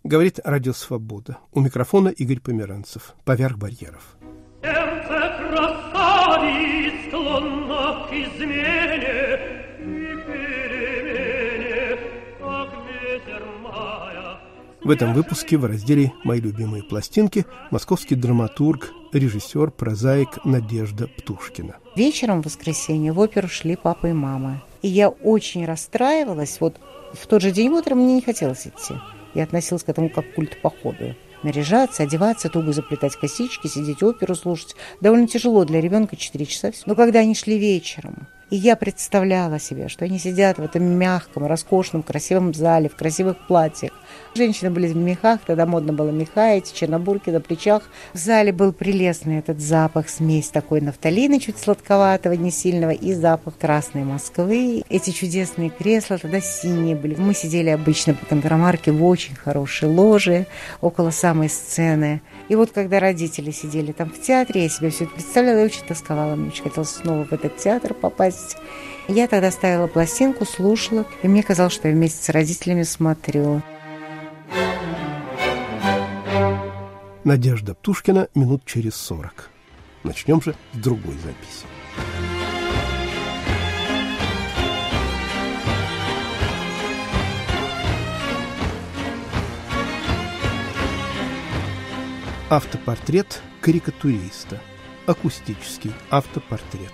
Говорит Радио Свобода. У микрофона Игорь Померанцев. Поверх барьеров. Сердце красавиц склонно к измене и перемене, как ветер мая. В этом выпуске в разделе «Мои любимые пластинки» московский драматург, режиссер, прозаик Надежда Птушкина. Вечером в воскресенье в оперу шли папа и мама. И я очень расстраивалась. Вот в тот же день утром мне не хотелось идти. Я относилась к этому как к культу походу. Наряжаться, одеваться, туго заплетать косички, сидеть оперу слушать. Довольно тяжело для ребенка 4 часа. Но когда они шли вечером, и я представляла себе, что они сидят в этом мягком, роскошном, красивом зале, в красивых платьях. Женщины были в мехах, тогда модно было меха, эти чернобурки на плечах. В зале был прелестный этот запах, смесь такой нафталина, чуть сладковатого, не сильного, и запах красной Москвы. Эти чудесные кресла тогда синие были. Мы сидели обычно по контрамарке в очень хорошей ложе, около самой сцены. И вот когда родители сидели там в театре, я себе все это представляла и очень тосковала. Мне очень хотелось снова в этот театр попасть. Я тогда ставила пластинку, слушала, и мне казалось, что я вместе с родителями смотрю. Надежда Птушкина минут через 40. Начнем же с другой записи. Автопортрет карикатуриста. Акустический автопортрет.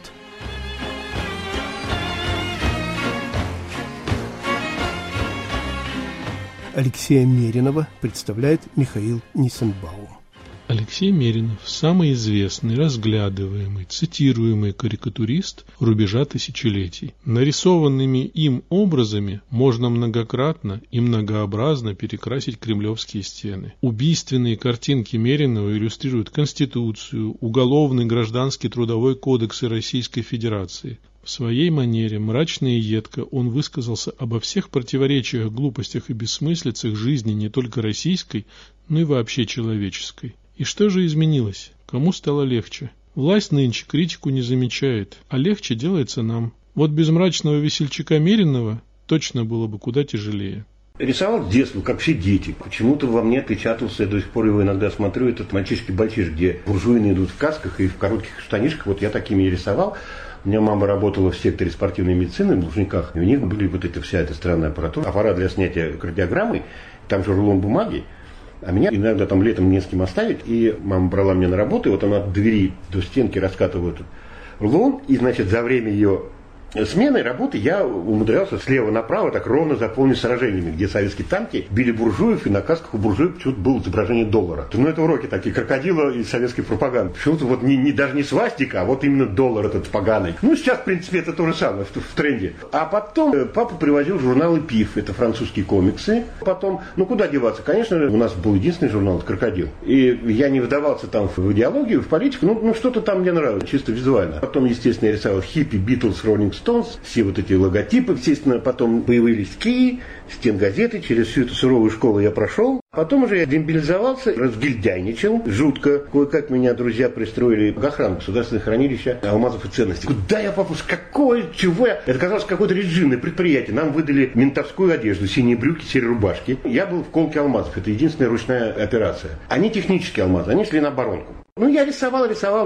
Алексея Меринова представляет Михаил Нисенбаум. Алексей Меринов – самый известный, разглядываемый, цитируемый карикатурист рубежа тысячелетий. Нарисованными им образами можно многократно и многообразно перекрасить кремлевские стены. Убийственные картинки Меринова иллюстрируют Конституцию, Уголовный, Гражданский, Трудовой кодексы Российской Федерации. В своей манере, мрачно и едко, он высказался обо всех противоречиях, глупостях и бессмыслицах жизни не только российской, но и вообще человеческой. И что же изменилось? Кому стало легче? Власть нынче критику не замечает, а легче делается нам. Вот без мрачного весельчака Меринова точно было бы куда тяжелее. Рисовал с детства, как все дети. Почему-то во мне отпечатался, я до сих пор его иногда смотрю, этот мальчишки-бальчиш, где буржуины идут в касках и в коротких штанишках. Вот я такими и рисовал. У меня мама работала в секторе спортивной медицины в Лужниках, и у них были вот эта вся эта странная аппаратура, аппарат для снятия кардиограммы, там же рулон бумаги, а меня иногда там летом не с кем оставить, и мама брала меня на работу, и вот она от двери до стенки раскатывала этот рулон, и, значит, за время ее смены работы я умудрялся слева направо так ровно заполнить сражениями, где советские танки били буржуев, и на касках у буржуев почему-то было изображение доллара. Ну, это уроки такие крокодила из советской пропаганды. Почему-то вот даже не свастика, а вот именно доллар этот поганый. Ну, сейчас, в принципе, это то же самое, в тренде. А потом папа привозил журналы «Пиф», это французские комиксы. Потом, ну, куда деваться? Конечно, у нас был единственный журнал, это «Крокодил». И я не вдавался там в идеологию, в политику, ну что-то там мне нравилось, чисто визуально. Потом, естественно, я рисовал хиппи, Битлз, Роллинг Стоунс, все вот эти логотипы, естественно, потом появились КИИ, стенгазеты, через всю эту суровую школу я прошел. Потом уже я демобилизовался, разгильдяйничал жутко. Кое-как меня друзья пристроили в охрану государственного хранилища алмазов и ценностей. Куда я попал? Какое? Чего я? Это казалось какое-то режимное предприятие. Нам выдали ментовскую одежду, синие брюки, серые рубашки. Я был в колке алмазов. Это единственная ручная операция. Они технические алмазы, они шли на оборонку. Ну, я рисовал,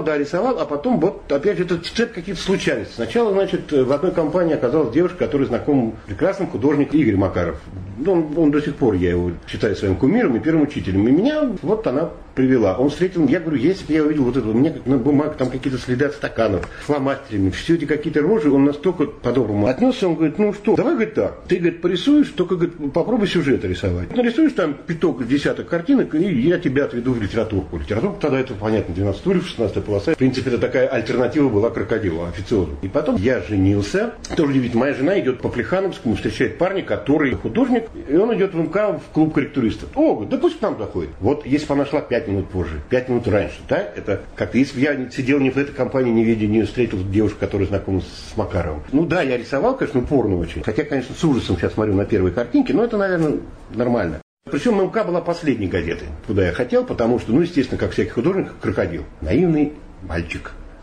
а потом вот, опять же, это какие-то случайности. Сначала, значит, в одной компании оказалась девушка, которая знакома прекрасным художником Игорь Макаров. Он до сих пор, я его считаю своим кумиром и первым учителем. И меня вот она привела. Он встретил, я говорю, если бы я увидел вот это, у меня как на бумаге там какие-то следы от стаканов, фломастерами, все эти какие-то рожи, он настолько по-доброму отнесся, он говорит, ну что, давай, говорит, так, ты, говорит, порисуешь, только, говорит, попробуй сюжеты рисовать. Нарисуешь там пяток, десяток картинок, и я тебя отведу в литературку. Литературка тогда, это понятно, 12 стульев, 16 полоса. В принципе, это такая альтернатива была крокодилу, официозу. И потом я женился. Тоже удивительно, моя жена идет по Плехановскому, встречает парня, который художник, и он идет в МК в клуб корректуристов. О, да пусть к нам заходит. Вот если бы она шла 5 минут позже, 5 минут раньше, да, это как-то, если бы я сидел не в этой компании, не встретил девушку, которая знакома с Макаровым. Ну да, я рисовал, конечно, упорно очень. Хотя, конечно, с ужасом сейчас смотрю на первые картинки, но это, наверное, нормально. Причем ММК была последней газетой, куда я хотел, потому что, ну, естественно, как всякий художник, крокодил. Наивный мальчик.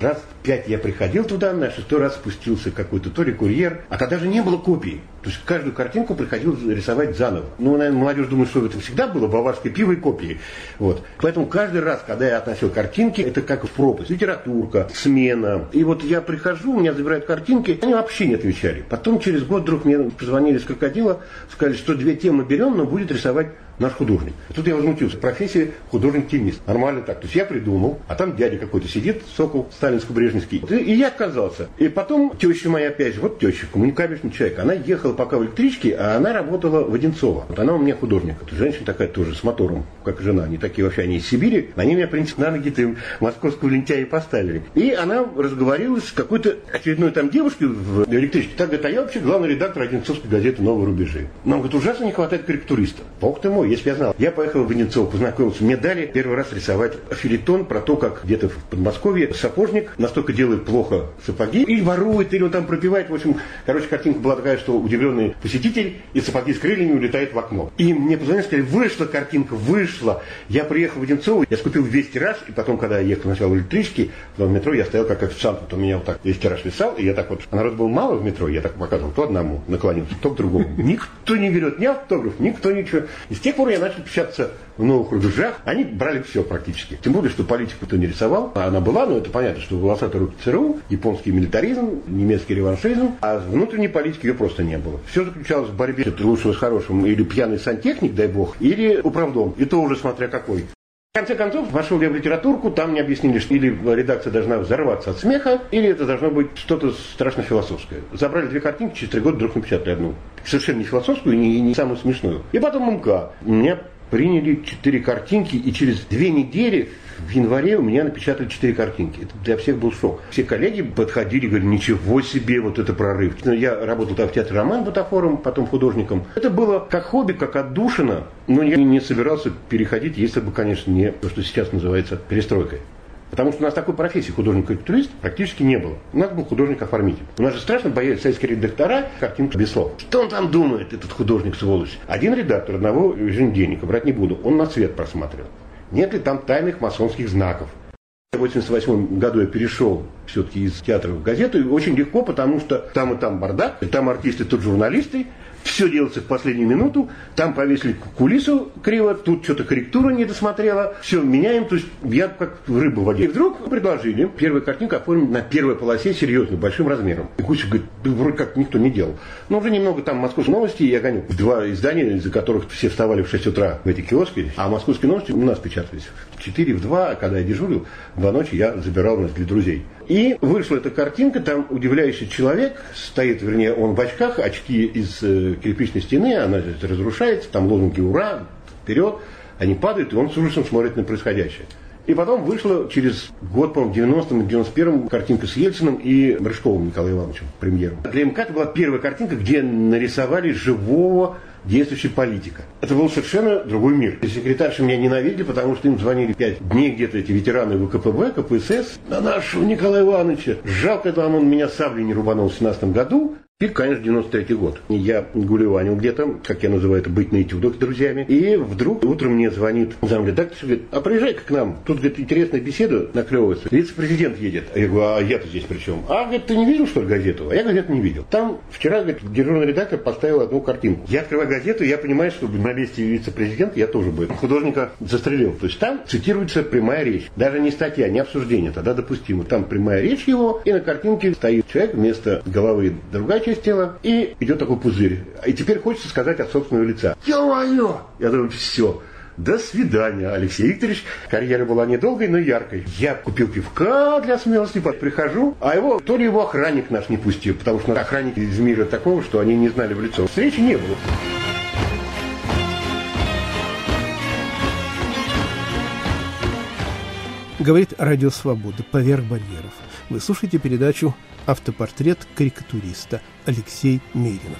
Раз 5 я приходил туда, на 6-й раз спустился какой-то то ли курьер, а тогда же не было копий. То есть каждую картинку приходилось рисовать заново. Ну, наверное, молодежь думает, что это всегда было баварское пиво и копии. Вот. Поэтому каждый раз, когда я относил картинки, это как в пропасть. Литературка, смена. И вот я прихожу, у меня забирают картинки, они вообще не отвечали. Потом через год вдруг мне позвонили с крокодила, сказали, что 2 темы берем, но будет рисовать наш художник. И тут я возмутился. Профессия художник-тенист. Нормально так. То есть я придумал, а там дядя какой-то сидит, сокол сталинско-брежневский. И я отказался. И потом теща моя, опять же, вот теща, коммуникабельный человек, она ехала пока в электричке, а она работала в Одинцово. Вот она у меня художник. Это женщина такая тоже с мотором, как жена. Они такие вообще, они из Сибири. Они меня, в принципе, на ноги-то московского лентяя поставили. И она разговорилась с какой-то очередной там девушкой в электричке. Так говорит, а я вообще главный редактор Одинцовской газеты «Новые рубежи». Нам, говорит, ужасно не хватает карикатуриста. Бог ты мой, если бы я знал. Я поехал в Одинцово, познакомился. Мне дали первый раз рисовать фельетон про то, как где-то в Подмосковье сапожник настолько делает плохо сапоги и ворует, или он там пропивает. В общем, короче, картинка была такая, что удивленный посетитель и сапоги с крыльями улетает в окно. И мне позвонили, сказали, вышла картинка, вышла. Я приехал в Одинцово, я скупил весь тираж, и потом, когда я ехал сначала в электричке, в метро, я стоял как официант, вот у меня вот так весь тираж писал, и я так вот, а народ был мало в метро, я так показывал, то одному наклонился, то к другому. Никто не берет ни автограф, никто ничего. И с тех пор я начал печататься в «Новых рубежах». Они брали все практически. Тем более, что политику-то не рисовал. А она была, но это понятно, что волосатые руки ЦРУ, японский милитаризм, немецкий реваншизм, а внутренней политики ее просто не было. Все заключалось в борьбе лучшего с хорошим, или пьяный сантехник, дай бог, или управдом. И то уже смотря какой. В конце концов, вошел я в литературку, там мне объяснили, что или редакция должна взорваться от смеха, или это должно быть что-то страшно философское. Забрали 2 картинки, через 3 года вдруг напечатали одну. Совершенно не философскую, не самую смешную. И потом МК. Меня приняли 4 картинки, и через 2 недели в январе у меня напечатали 4 картинки. Это для всех был шок. Все коллеги подходили и говорили, ничего себе, вот это прорыв. Я работал там в театре «Роман» бутафором, потом художником. Это было как хобби, как отдушина, но я не собирался переходить, если бы, конечно, не то, что сейчас называется перестройкой. Потому что у нас такой профессии художник-карикатурист практически не было. У нас был художник-оформитель. У нас же страшно боялись советские редактора картинку без слов. Что он там думает, этот художник, сволочь? Один редактор одного еженедельника, брать не буду, он на цвет просматривал. Нет ли там тайных масонских знаков? В 1988 году я перешел все-таки из театра в газету, и очень легко, потому что там и там бардак, и там артисты, тут журналисты, все делается в последнюю минуту, там повесили кулису криво, тут что-то корректура не досмотрела, все меняем, то есть я как рыба в воде. И вдруг предложили первую картинку оформить на первой полосе серьезно, большим размером. И Куча говорит, вроде как никто не делал. Но уже немного там «Московские новости», я гоню 2 издания, из-за которых все вставали в 6 утра в эти киоски, а «Московские новости» у нас печатались в 4, в 2, а когда я дежурил, в 2 ночи я забирал нас для друзей. И вышла эта картинка, там удивляющий человек стоит, вернее, он в очках, очки из кирпичной стены, она разрушается, там лозунги «Ура!», «Вперед!», они падают, и он с ужасом смотрит на происходящее. И потом вышла через год, по-моему, в 90-м, 91-м картинка с Ельциным и Рыжковым Николаем Ивановичем, премьером. Для МК это была первая картинка, где нарисовали живого действующего политика. Это был совершенно другой мир. Секретарши меня ненавидели, потому что им звонили 5 дней где-то эти ветераны ВКПБ, КПСС, на нашего Николая Ивановича. Жалко, там он меня саблей не рубанул в 17 году. И, конечно, 93-й год. Я гулеванил где-то, как я называю это, быть на этюдах с друзьями. И вдруг утром мне звонит замредактор, говорит, а приезжай-ка к нам. Тут, говорит, интересная беседа наклевывается. Вице-президент едет. Я говорю, а я-то здесь при чем? А, говорит, ты не видел, что ли, газету? А я газету не видел. Там вчера, говорит, дежурный редактор поставил одну картинку. Я открываю газету, я понимаю, что на месте вице-президента я тоже бы художника застрелил. То есть там цитируется прямая речь. Даже не статья, не обсуждение, тогда допустимо. Там прямая речь его, и на картинке стоит человек, вместо головы другая часть тела, и идет такой пузырь. И теперь хочется сказать от собственного лица. Ё-моё! Я думаю, все. До свидания, Алексей Викторович. Карьера была недолгой, но яркой. Я купил пивка для смелости, прихожу, а его, то ли его охранник наш не пустил, потому что охранники из мира такого, что они не знали в лицо. Встречи не было. Говорит Радио Свобода «Поверх барьеров». Вы слушаете передачу «Автопортрет карикатуриста» Алексей Меринов.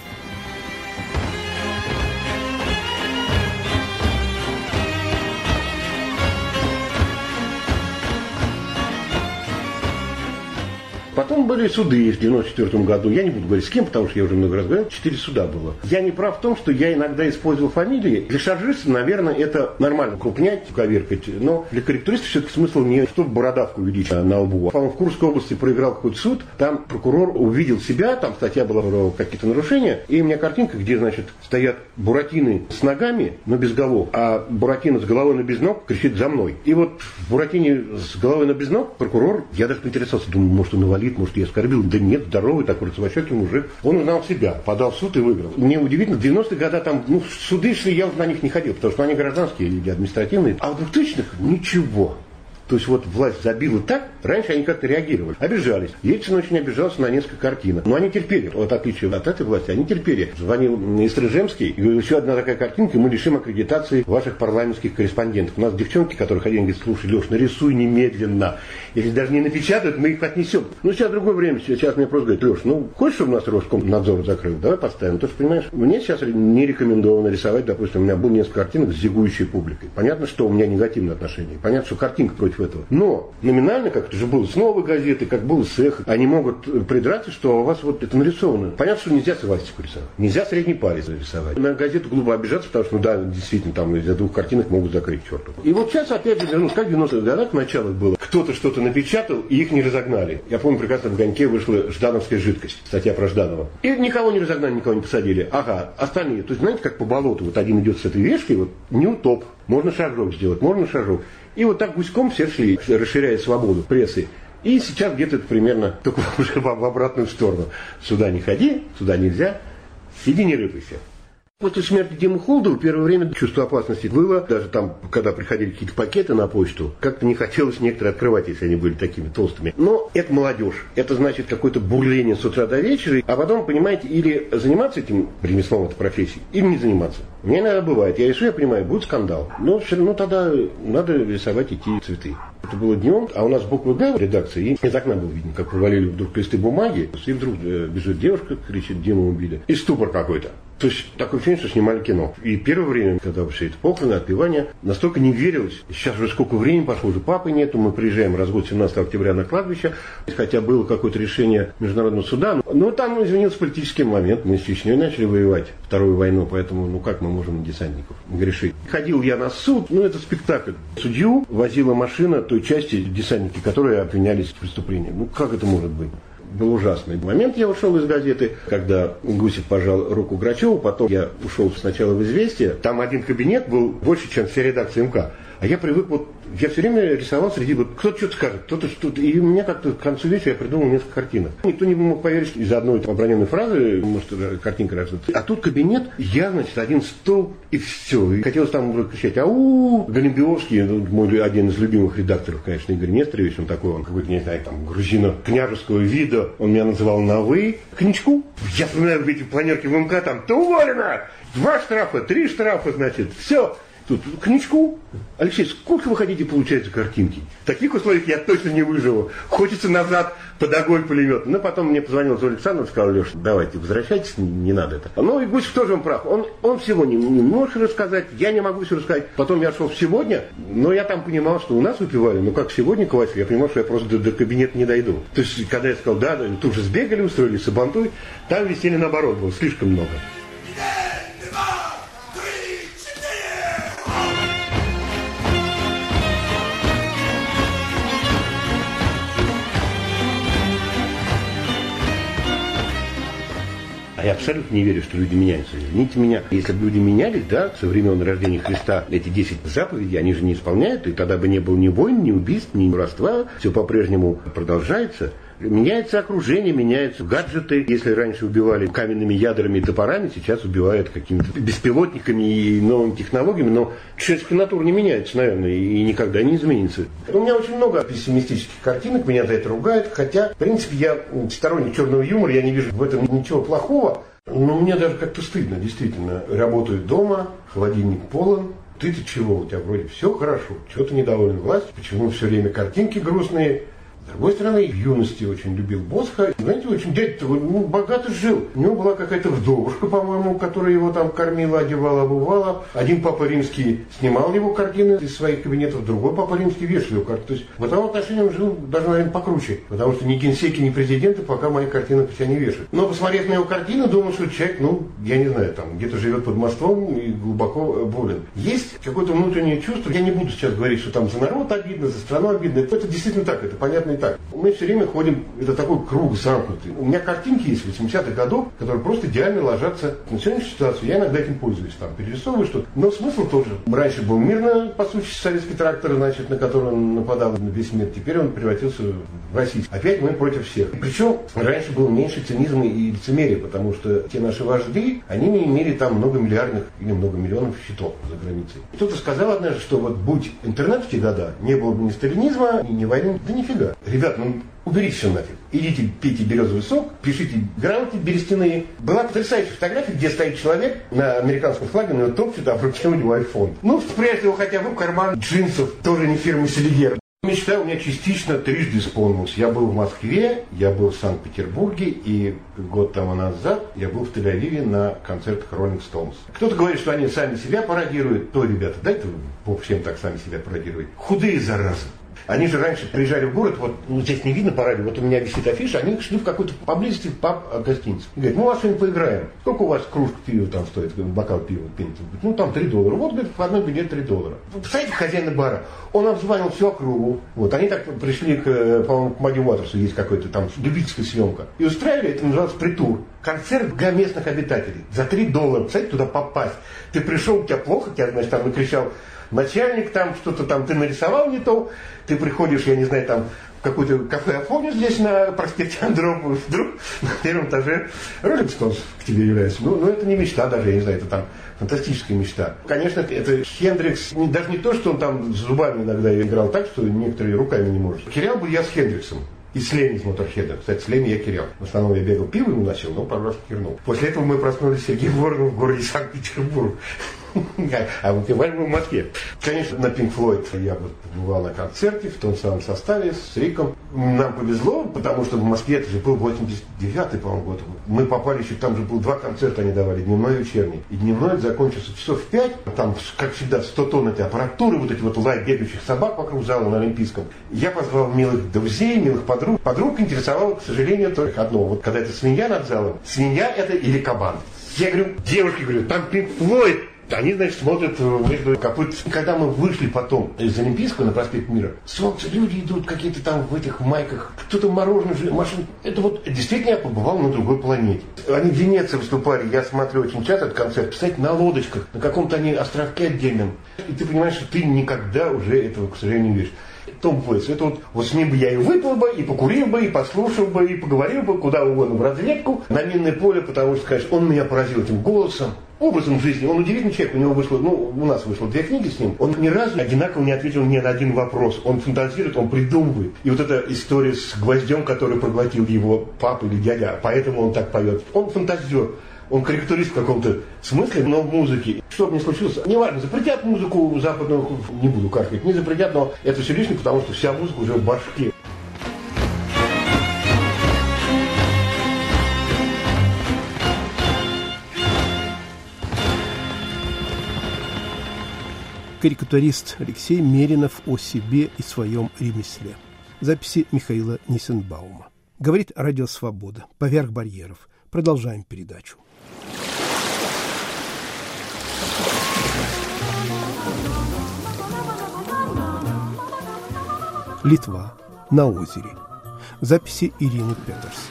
Потом Потом были суды в 1994 году. Я не буду говорить с кем, потому что я уже много раз говорил. 4 суда было. Я не прав в том, что я иногда использовал фамилии. Для шаржиста, наверное, это нормально крупнять, коверкать. Но для корректуриста все-таки смысл не чтобы бородавку увеличить на лбу. По-моему, в Курской области проиграл какой-то суд. Там прокурор увидел себя, там статья была про какие-то нарушения. И у меня картинка, где, значит, стоят буратины с ногами, но без голов. А буратино с головой, но без ног кричит «за мной». И вот в буратине с головой, но без ног прокурор, я даже поинтересовался, думаю, может, он инвалид, может, я оскорбил. Да нет, здоровый такой розовощекий мужик. Он узнал себя, подал в суд и выиграл. Мне удивительно, в 90-е годы там, суды шли, я на них не ходил, потому что они гражданские или административные. А в 2000-х ничего. То есть вот власть забила так, раньше они как-то реагировали, обижались. Ельцин очень обижался на несколько картинок. Но они терпели, вот в отличие от этой власти, они терпели. Звонил Истрыжемский и говорил, еще одна такая картинка, мы лишим аккредитации ваших парламентских корреспондентов. У нас девчонки, которые ходили, говорят, слушай, Леш, нарисуй немедленно. Если даже не напечатают, мы их отнесем. Ну, сейчас другое время, сейчас мне просто говорят, Леш, ну, хочешь, чтобы нас Роскомнадзор закрыл? Давай поставим. Потому что, понимаешь, мне сейчас не рекомендовано рисовать, допустим, у меня было несколько картинок с зигующей публикой. Понятно, что у меня негативное отношение. Понятно, что картинка против этого. Но номинально, как это же было с «Новой газеты», как было с «Эхо», они могут придраться, что у вас вот это нарисовано. Понятно, что нельзя свастику рисовать. Нельзя средний палец рисовать. На газету глупо обижаться, потому что, ну да, действительно, там из-за двух картинок могут закрыть черту. И вот сейчас опять же вернусь, как в 90-х годах в началах было. Кто-то что-то напечатал, и их не разогнали. Я помню, прекрасно в «Огоньке» вышла «Ждановская жидкость», статья про Жданова. И никого не разогнали, никого не посадили. Ага, остальные. То есть, знаете, как по болоту. Вот один идет с этой вешкой, вот не утоп. Можно шажок сделать, можно шажок. И вот так гуськом все шли, расширяя свободу прессы. И сейчас где-то это примерно только уже в обратную сторону. Сюда не ходи, сюда нельзя, иди не рыпайся. После смерти Димы Холдова первое время чувство опасности было. Даже там, когда приходили какие-то пакеты на почту, как-то не хотелось некоторые открывать, если они были такими толстыми. Но это молодежь. Это значит какое-то бурление с утра до вечера. А потом, понимаете, или заниматься этим ремеслом, этой профессией, или не заниматься. У меня иногда бывает. Я рисую, я понимаю, будет скандал. Но все равно тогда надо рисовать идти цветы. Это было днем, а у нас буквы «Г» в редакции, и из окна было видно, как повалили вдруг листы бумаги, и вдруг бежит девушка, кричит, Диму убили. И ступор какой-то. То есть такое ощущение, что снимали кино. И первое время, когда все это похороны, отпевания, настолько не верилось. Сейчас уже сколько времени пошло, уже папы нету, мы приезжаем раз в год 17 октября на кладбище, хотя было какое-то решение Международного суда, но там извинился политический момент, мы с Чечней начали воевать Вторую войну, поэтому, ну как мы можем на десантников грешить. Ходил я на суд, это спектакль. Судью возила машина той части десантники, которые обвинялись в преступлении. Ну как это может быть? Был ужасный момент, я ушел из газеты, когда Гусев пожал руку Грачеву, потом я ушел сначала в «Известия», там один кабинет был больше, чем вся редакция МК. А я привык, я все время рисовал среди, кто-то что-то скажет, кто-то что-то. И у меня как-то к концу вечера я придумал несколько картинок. Никто не мог поверить, что из-за одной оброненной фразы может картинка рождаться. А тут кабинет, я, значит, один стол, и все. И хотелось там кричать «Ау!». Галимбиовский, мой один из любимых редакторов, конечно, Игорь Нестерович, он такой, он какой-то, не знаю, там, грузино-княжеского вида, он меня называл на «вы». Коньячку. Я вспоминаю эти планерки в МК, там, ты уволена! 2 штрафа, 3 штрафа, значит, все. Тут коньячку. Алексей, сколько вы хотите получать за картинки? В таких условиях я точно не выживу. Хочется назад под огонь пулемет. Но потом мне позвонил Зоя Александровна, сказал, Леша, давайте, возвращайтесь, не надо это. Ну и Гусев тоже он прав. Он всего не может рассказать, я не могу все рассказать. Потом я шел в «Сегодня», но я там понимал, что у нас выпивали, как сегодня Ковальский, я понимал, что я просто до кабинета не дойду. То есть, когда я сказал, да, тут же сбегали, устроили сабантуй, там веселья наоборот было, слишком много. Я абсолютно не верю, что люди меняются. Извините меня, если бы люди менялись, да, со времен рождения Христа, эти 10 заповедей, они же не исполняют, и тогда бы не было ни войн, ни убийств, ни воровства, все по-прежнему продолжается. Меняется окружение, меняются гаджеты. Если раньше убивали каменными ядрами и топорами, сейчас убивают какими-то беспилотниками и новыми технологиями. Но человеческая натура не меняется, наверное, и никогда не изменится. У меня очень много пессимистических картинок, меня за это ругают. Хотя, в принципе, я сторонник черного юмора, я не вижу в этом ничего плохого. Но мне даже как-то стыдно, действительно. Работаю дома, холодильник полон. Ты-то чего? У тебя вроде все хорошо. Чего ты недоволен властью? Почему все время картинки грустные? С другой стороны, в юности очень любил Босха. Знаете, очень дядя-то богато жил. У него была какая-то вдовушка, по-моему, которая его там кормила, одевала, обувала. Один папа римский снимал его картины из своих кабинетов, другой папа римский вешал его картины. То есть в этом отношении он жил даже, наверное, покруче. Потому что ни генсеки, ни президенты пока мои картины по себя не вешают. Но посмотрев на его картину, думал, что человек, я не знаю, там где-то живет под мостом и глубоко болен. Есть какое-то внутреннее чувство. Я не буду сейчас говорить, что там за народ обидно, за страну обидно. Это действительно так, это понятно и так. Мы все время ходим, это такой круг замкнутый. У меня картинки есть 80-х годов, которые просто идеально ложатся на сегодняшнюю ситуацию. Я иногда этим пользуюсь, там, перерисовываю что-то. Но смысл тот же. Раньше был мирно, по сути, советский трактор, значит, на который он нападал на весь мир. Теперь он превратился в российский. Опять мы против всех. Причем раньше было меньше цинизма и лицемерия, потому что те наши вожди, они не имели там многомиллиардных или многомиллионных счетов за границей. Кто-то сказал однажды, что вот будь интернет в те года, не было бы ни сталинизма, ни войны, да нифига. Ребят, уберите все нафиг. Идите, пейте березовый сок, пишите грамоты берестяные. Была потрясающая фотография, где стоит человек на американском флаге, на его топчет, а в руке у него iPhone. Спрячьте его хотя бы в карман джинсов, тоже не фирмы Селигер. Мечта у меня частично трижды исполнилась. Я был в Москве, я был в Санкт-Петербурге, и год тому назад я был в Тель-Авиве на концертах Rolling Stones. Кто-то говорит, что они сами себя пародируют. То, ребята, дайте Бог всем так сами себя пародировать. Худые заразы. Они же раньше приезжали в город, здесь не видно по радио, вот у меня висит афиша, они шли в какой-то поблизости в паб гостиницу. И говорят, мы у вас сегодня поиграем. Сколько у вас кружка пива там стоит, бокал пива? Там $3. Вот, говорит, в одной беде $3. Представляете, хозяина бара, он обзвонил всю округу. Они так пришли по-моему, к Мадди Уотерсу, есть какой-то там любительская съемка. И устраивали, это называлось притур. Концерт для местных обитателей. За $3. Представляете, туда попасть. Ты пришел, у тебя плохо, тебя, значит, там накричал начальник, там что-то там ты нарисовал не то, ты приходишь, я не знаю, там в какое-то кафе Афоню здесь на проспекте Андропова, вдруг на первом этаже Rolling Stones к тебе является. Это не мечта даже, я не знаю, это там фантастическая мечта. Конечно, это Хендрикс, даже не то, что он там с зубами иногда играл так, что некоторые руками не может. Кирял бы я с Хендриксом. И с Леми из Моторхеда. Кстати, с Леми я кирял. В основном я бегал, пиво ему носил, но пару раз кирнул. После этого мы проснулись с Сергеем Вороновым в городе Санкт-Петербург. А выпивали мы в Москве. Конечно, на Pink Floyd я бывал на концерте в том самом составе с Риком. Нам повезло, потому что в Москве это же был 89-й, по-моему, год. Мы попали еще, там же было 2 концерта они давали, дневной и вечерний. И дневной закончился часов в 5. Там, как всегда, 100 тонн этой аппаратуры, вот эти вот лай бегающих собак вокруг зала на Олимпийском. Я позвал милых друзей, милых подруг. Подруг интересовало, к сожалению, только одно. Вот когда это свинья над залом, свинья это или кабан. Я говорю, девушки, говорю, там Pink Floyd. Они, значит, смотрят между копыт. Когда мы вышли потом из Олимпийского на проспект Мира, солнце, люди идут какие-то там в этих майках, кто-то мороженое, машины. Это вот действительно я побывал на другой планете. Они в Венеции выступали, я смотрю очень часто этот концерт, кстати, на лодочках, на каком-то они островке отдельном. И ты понимаешь, что ты никогда уже этого, к сожалению, не видишь. Том Вейтс, это вот с ним бы я и выпил бы, и покурил бы, и послушал бы, и поговорил бы куда угодно в разведку, на минное поле, потому что, конечно, он меня поразил этим голосом, образом жизни. Он удивительный человек, у него вышло, у нас вышло 2 книги с ним, он ни разу одинаково не ответил ни на один вопрос. Он фантазирует, он придумывает. И вот эта история с гвоздем, который проглотил его папа или дядя, поэтому он так поет. Он фантазер. Он карикатурист в каком-то смысле, но в музыке. Что бы ни случилось, неважно, запретят музыку западную, не буду каркать, не запретят, но это все лишнее, потому что вся музыка уже в башке. Карикатурист Алексей Меринов о себе и своем ремесле. Записи Михаила Нисенбаума. Говорит Радио Свобода. Поверх барьеров. Продолжаем передачу. Литва. На озере. Записи Ирины Петерс.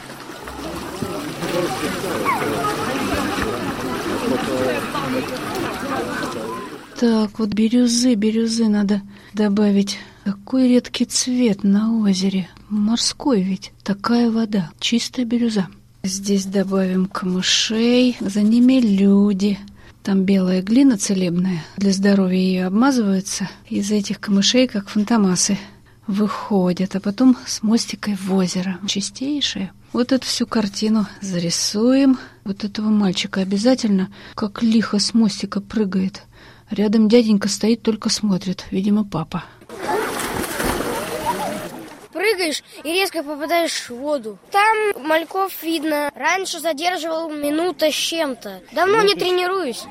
Так, вот бирюзы надо добавить. Какой редкий цвет на озере. Морской ведь. Такая вода. Чистая бирюза. Здесь добавим камышей. За ними люди. Там белая глина целебная. Для здоровья ее обмазываются. Из этих камышей, как фантомасы, выходят. А потом с мостикой в озеро. Чистейшее. Вот эту всю картину зарисуем. Вот этого мальчика обязательно, как лихо с мостика прыгает. Рядом дяденька стоит, только смотрит. Видимо, папа. прыгаешь и резко попадаешь в воду. Там мальков видно. Раньше задерживал минута с чем-то. Давно не тренируюсь.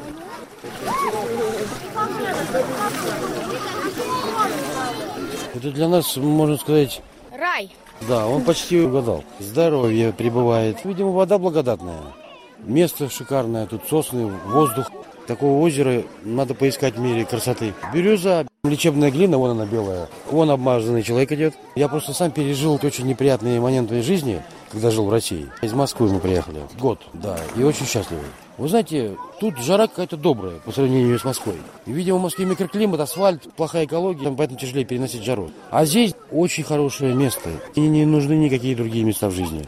Это для нас, можно сказать... Рай. Да, он почти угадал. Здоровье прибывает. Видимо, вода благодатная. Место шикарное, тут сосны, воздух. Такого озера надо поискать в мире красоты. Бирюза, лечебная глина, вон она белая. Вон обмазанный человек идет. Я просто сам пережил очень неприятные моменты жизни, когда жил в России. Из Москвы мы приехали. Год, да, и очень счастливый. Вы знаете, тут жара какая-то добрая по сравнению с Москвой. И, видимо, в Москве микроклимат, асфальт, плохая экология, поэтому тяжелее переносить жару. А здесь очень хорошее место. И не нужны никакие другие места в жизни.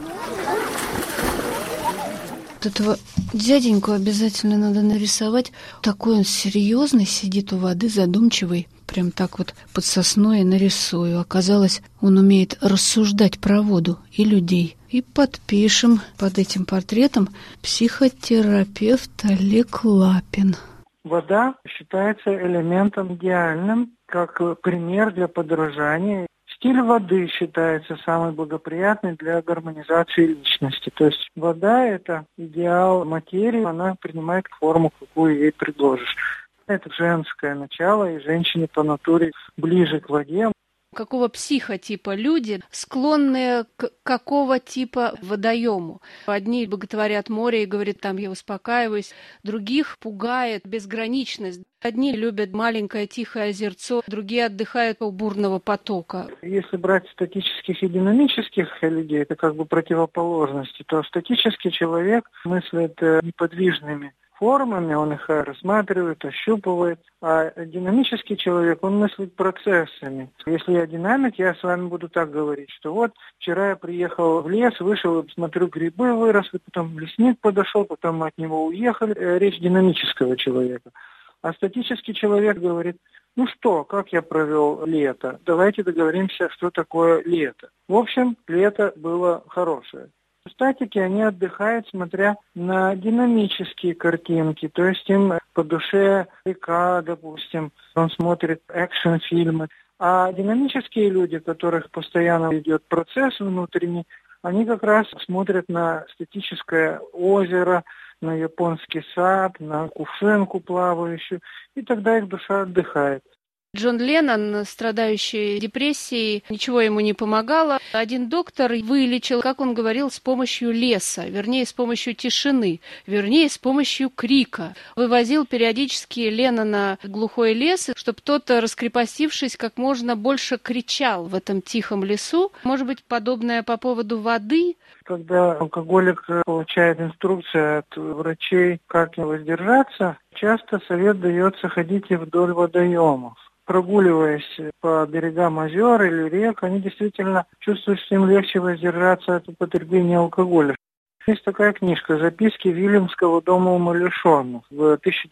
Этого дяденьку обязательно надо нарисовать. Такой он серьезный, сидит у воды, задумчивый. Прям так вот под сосной и нарисую. Оказалось, он умеет рассуждать про воду и людей. И подпишем под этим портретом психотерапевт Олег Лапин. Вода считается элементом идеальным, как пример для подражания. Стиль воды считается самый благоприятный для гармонизации личности. То есть вода – это идеал материи, она принимает форму, какую ей предложишь. Это женское начало, и женщине по натуре ближе к воде. Какого психотипа люди, склонные к какого типа водоему? Одни боготворят море и говорят, там я успокаиваюсь, других пугает безграничность. Одни любят маленькое тихое озерцо, другие отдыхают у бурного потока. Если брать статических и динамических людей, это как бы противоположности, то статический человек мыслит неподвижными формами, он их рассматривает, ощупывает, а динамический человек, он мыслит процессами. Если я динамик, я с вами буду так говорить, что вот вчера я приехал в лес, вышел, смотрю, грибы выросли, потом лесник подошел, потом мы от него уехали. Речь динамического человека. А статический человек говорит, ну что, как я провел лето? Давайте договоримся, что такое лето. В общем, лето было хорошее. Статики, они отдыхают, смотря на динамические картинки, то есть им по душе река, допустим, он смотрит экшн-фильмы. А динамические люди, у которых постоянно идет процесс внутренний, они как раз смотрят на статическое озеро, на японский сад, на кувшинку плавающую, и тогда их душа отдыхает. Джон Леннон, страдающий депрессией, ничего ему не помогало. Один доктор вылечил, как он говорил, с помощью леса, вернее, с помощью тишины, вернее, с помощью крика. Вывозил периодически Леннона в глухой лес, чтобы тот, раскрепостившись, как можно больше кричал в этом тихом лесу. Может быть, подобное по поводу воды? Когда алкоголик получает инструкцию от врачей, как не воздержаться, часто совет дается: ходите вдоль водоемов. Прогуливаясь по берегам озер или рек, они действительно чувствуют, что им легче воздержаться от употребления алкоголя. Есть такая книжка «Записки Вильямского дома умалишенных». В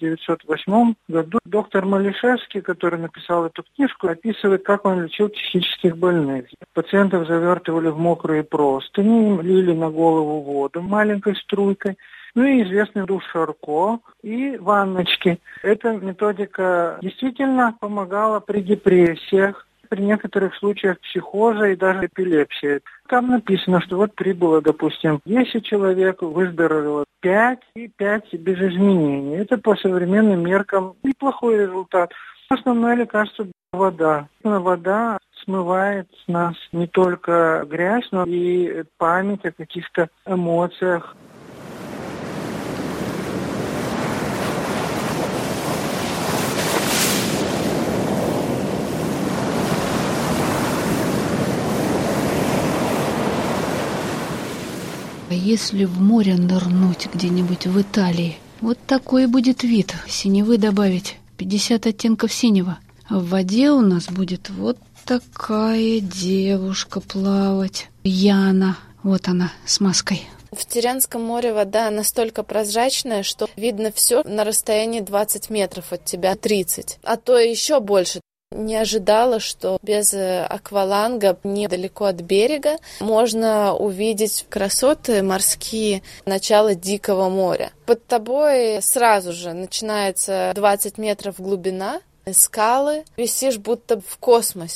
1908 году доктор Малишевский, который написал эту книжку, описывает, как он лечил психических больных. Пациентов завертывали в мокрые простыни, им лили на голову воду маленькой струйкой. Ну и известный душ Шарко и ванночки. Эта методика действительно помогала при депрессиях, при некоторых случаях психоза и даже эпилепсии. Там написано, что вот прибыло, допустим, 10 человек, выздоровело 5 и 5 без изменений. Это по современным меркам неплохой результат. Основное лекарство – вода. Вода смывает с нас не только грязь, но и память о каких-то эмоциях. А если в море нырнуть где-нибудь в Италии? Вот такой будет вид. Синевы добавить. 50 оттенков синего. А в воде у нас будет вот такая девушка плавать. Яна. Вот она, с маской. В Тирянском море вода настолько прозрачная, что видно все на расстоянии 20 метров от тебя, 30, а то и еще больше. Не ожидала, что без акваланга недалеко от берега можно увидеть красоты морские, начало дикого моря. Под тобой сразу же начинается 20 метров глубина, скалы, висишь будто в космосе.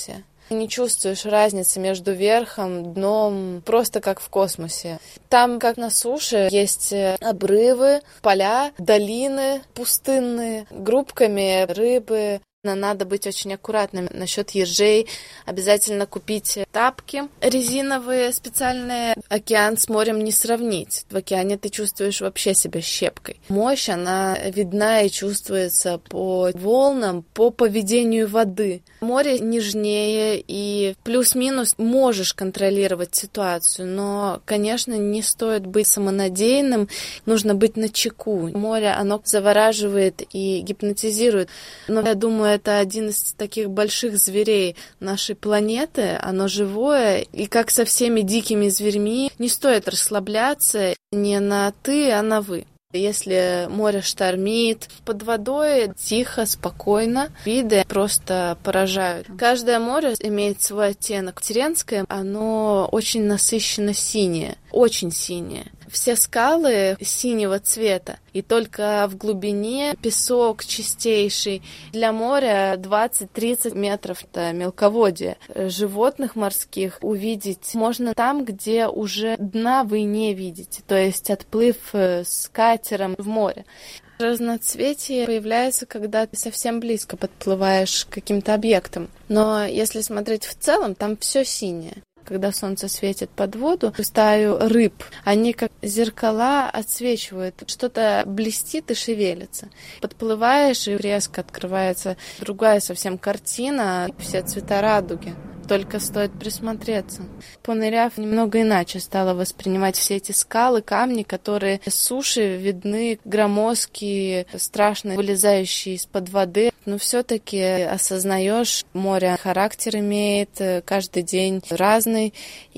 Не чувствуешь разницы между верхом, дном, просто как в космосе. Там, как на суше, есть обрывы, поля, долины пустынные, группками рыбы. Надо быть очень аккуратными насчет ежей. Обязательно купить тапки резиновые специальные. Океан с морем не сравнить. В океане ты чувствуешь вообще себя щепкой. Мощь, она видна и чувствуется по волнам, по поведению воды. Море нежнее, и плюс-минус можешь контролировать ситуацию, но, конечно, не стоит быть самонадеянным, нужно быть начеку. Море, оно завораживает и гипнотизирует. Но я думаю, это один из таких больших зверей нашей планеты. Оно живое, и как со всеми дикими зверьми, не стоит расслабляться не на «ты», а на «вы». Если море штормит, под водой тихо, спокойно, виды просто поражают. Каждое море имеет свой оттенок. Теренское, оно очень насыщенно синее, очень синее. Все скалы синего цвета, и только в глубине песок чистейший. Для моря 20-30 метров – это мелководье. Животных морских увидеть можно там, где уже дна вы не видите, то есть отплыв с катером в море. Разноцветие появляется, когда ты совсем близко подплываешь к каким-то объектам. Но если смотреть в целом, там все синее. Когда солнце светит под воду, стаю рыб, они как зеркала отсвечивают, что-то блестит и шевелится. Подплываешь, и резко открывается другая совсем картина, все цвета радуги. Только стоит присмотреться. Поныряв, немного иначе стала воспринимать все эти скалы, камни, которые с суши видны, громоздкие, страшные, вылезающие из-под воды. Но все-таки осознаешь, море характер имеет, каждый день разный,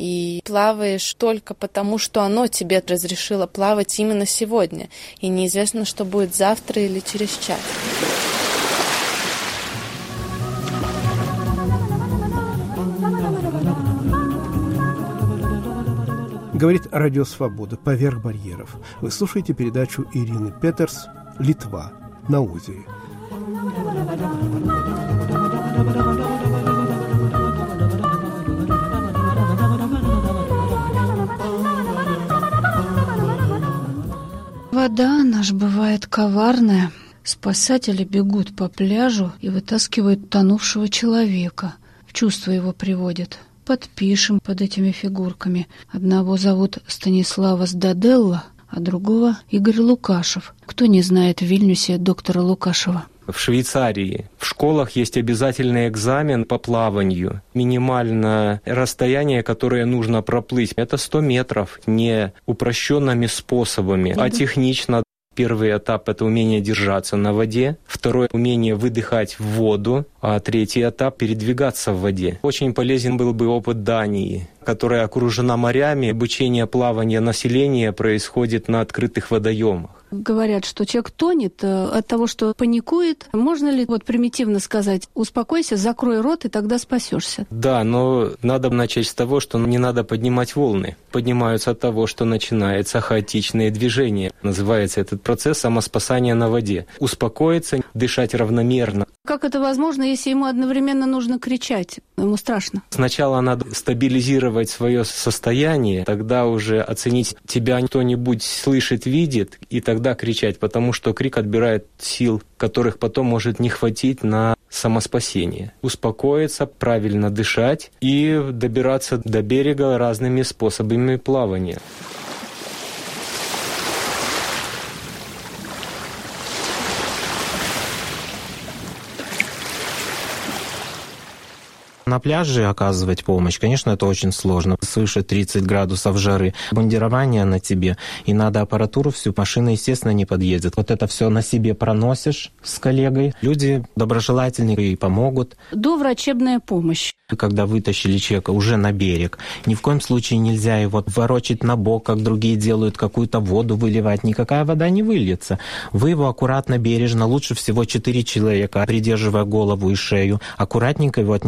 и плаваешь только потому, что оно тебе разрешило плавать именно сегодня. И неизвестно, что будет завтра или через час. Говорит Радио Свобода «Поверх барьеров». Вы слушаете передачу Ирины Петерс «Литва. На озере». Вода, она ж бывает коварная. Спасатели бегут по пляжу и вытаскивают тонувшего человека. В чувство его приводят. Подпишем под этими фигурками. Одного зовут Станислава Сдаделла, а другого Игорь Лукашев. Кто не знает в Вильнюсе доктора Лукашева? В Швейцарии в школах есть обязательный экзамен по плаванию. Минимальное расстояние, которое нужно проплыть, это 100 метров, не упрощенными способами, а технично. Первый этап – это умение держаться на воде, второй – умение выдыхать в воду, а третий этап – передвигаться в воде. Очень полезен был бы опыт Дании, которая окружена морями. Обучение плавания населения происходит на открытых водоемах. Говорят, что человек тонет от того, что паникует. Можно ли примитивно сказать: успокойся, закрой рот, и тогда спасешься? Да, но надо начать с того, что не надо поднимать волны. Поднимаются от того, что начинается хаотичное движение. Называется этот процесс самоспасания на воде. Успокоиться, дышать равномерно. Как это возможно, если ему одновременно нужно кричать? Ему страшно. Сначала надо стабилизировать свое состояние, тогда уже оценить, тебя кто-нибудь слышит, видит, и тогда кричать, потому что крик отбирает сил, которых потом может не хватить на самоспасение. Успокоиться, правильно дышать и добираться до берега разными способами плавания. На пляже оказывать помощь, конечно, это очень сложно. Свыше 30 градусов жары. Бандирование на тебе, и надо аппаратуру всю. Машина, естественно, не подъедет. Вот это все на себе проносишь с коллегой. Люди доброжелательные и помогут. Доврачебная помощь. Когда вытащили человека уже на берег, ни в коем случае нельзя его ворочать на бок, как другие делают, какую-то воду выливать. Никакая вода не выльется. Вы его аккуратно, бережно, лучше всего 4 человека, придерживая голову и шею, аккуратненько его отнести дальше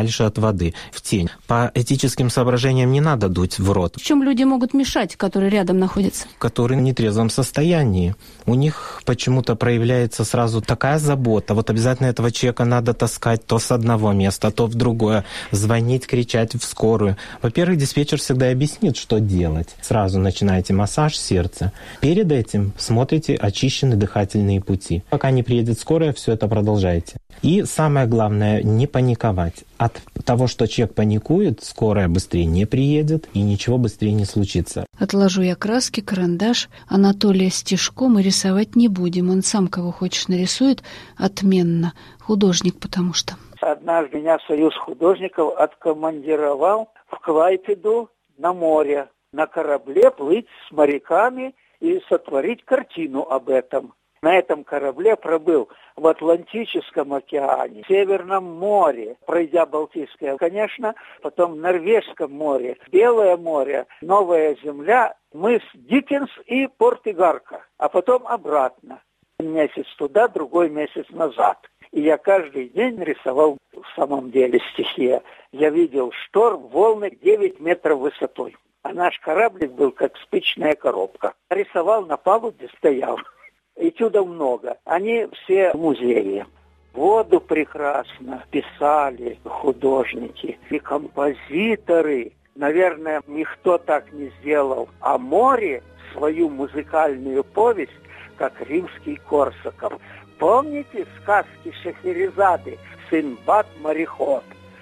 подальше от воды, в тень. По этическим соображениям не надо дуть в рот. В чем люди могут мешать, которые рядом находятся? Которые в нетрезвом состоянии. У них почему-то проявляется сразу такая забота. Вот обязательно этого человека надо таскать то с одного места, то в другое, звонить, кричать в скорую. Во-первых, диспетчер всегда объяснит, что делать. Сразу начинаете массаж сердца. Перед этим смотрите, очищены дыхательные пути. Пока не приедет скорая, все это продолжайте. И самое главное, не паниковать. От того, что человек паникует, скорая быстрее не приедет и ничего быстрее не случится. Отложу я краски, карандаш. Анатолия стишком мы рисовать не будем. Он сам кого хочешь нарисует отменно. Художник потому что. Однажды меня Союз художников откомандировал в Клайпеду на море. На корабле плыть с моряками и сотворить картину об этом. На этом корабле пробыл в Атлантическом океане, в Северном море, пройдя Балтийское, конечно, потом в Норвежском море, Белое море, Новая Земля, мыс Диккенс и порт Игарка, а потом обратно. Месяц туда, другой месяц назад. И я каждый день рисовал в самом деле стихи. Я видел шторм, волны 9 метров высотой. А наш кораблик был как спичная коробка. Рисовал на палубе, стоял. Этюдов много. Они все в музее. Воду прекрасно писали художники и композиторы. Наверное, никто так не сделал. А море свою музыкальную повесть, как Римский-Корсаков. Помните сказки Шахерезады «Синдбад-мореход»?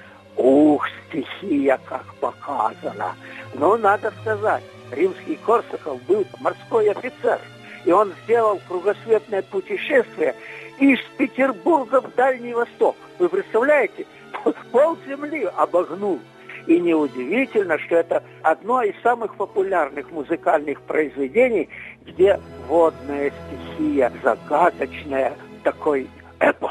Ух, стихия как показана. Но надо сказать, Римский-Корсаков был морской офицер. И он сделал кругосветное путешествие из Петербурга в Дальний Восток. Вы представляете? Полземли обогнул. И неудивительно, что это одно из самых популярных музыкальных произведений, где водная стихия, загадочная, такой эпос.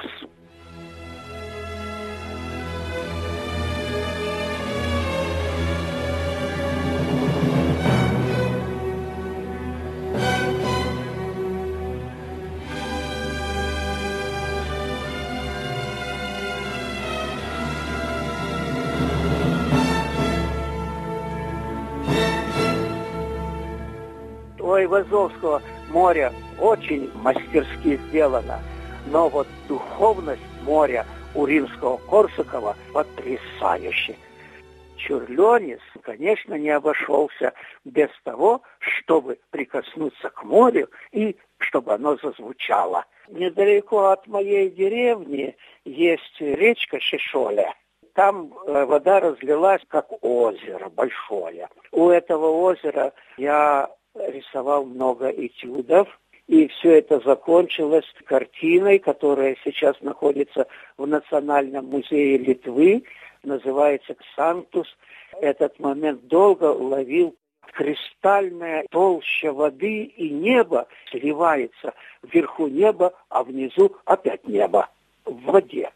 У Азовского моря очень мастерски сделано, но вот духовность моря у Римского-Корсакова потрясающая. Чурлёнис, конечно, не обошелся без того, чтобы прикоснуться к морю и чтобы оно зазвучало. Недалеко от моей деревни есть речка Шишоля. Там вода разлилась, как озеро большое. У этого озера я рисовал много этюдов, и все это закончилось картиной, которая сейчас находится в Национальном музее Литвы, называется «Ксантус». Этот момент долго ловил. Кристальная толща воды и небо сливается. Вверху небо, а внизу опять небо в воде.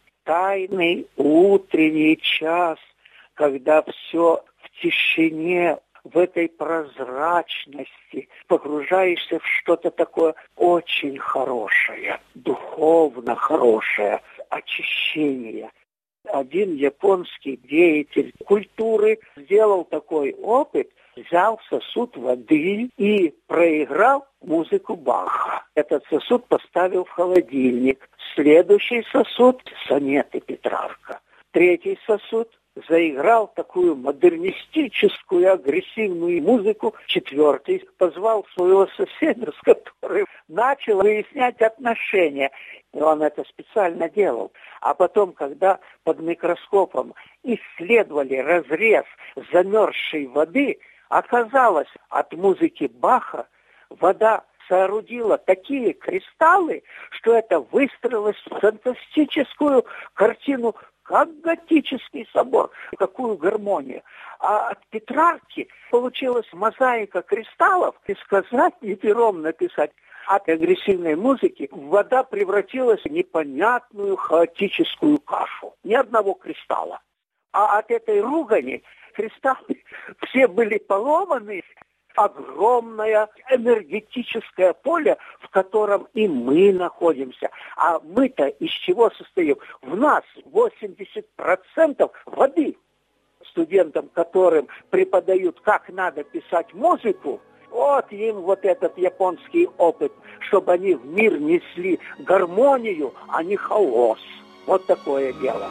Тайный утренний час, когда все в тишине, в этой прозрачности погружаешься в что-то такое очень хорошее, духовно хорошее, очищение. Один японский деятель культуры сделал такой опыт, взял сосуд воды и проиграл музыку Баха. Этот сосуд поставил в холодильник. Следующий сосуд — сонеты Петрарка. Третий сосуд заиграл такую модернистическую, агрессивную музыку. Четвертый позвал своего соседа, с которым начал выяснять отношения. И он это специально делал. А потом, когда под микроскопом исследовали разрез замерзшей воды, оказалось, от музыки Баха вода соорудила такие кристаллы, что это выстроилось в фантастическую картину, как готический собор, какую гармонию. А от Петрарки получилась мозаика кристаллов, и сказать, не пером написать. От агрессивной музыки вода превратилась в непонятную хаотическую кашу. Ни одного кристалла. А от этой ругани кристаллы все были поломаны. огромное энергетическое поле, в котором и мы находимся. А мы-то из чего состоим? В нас 80% воды. Студентам, которым преподают, как надо писать музыку, вот им вот этот японский опыт, чтобы они в мир несли гармонию, а не хаос. Вот такое дело.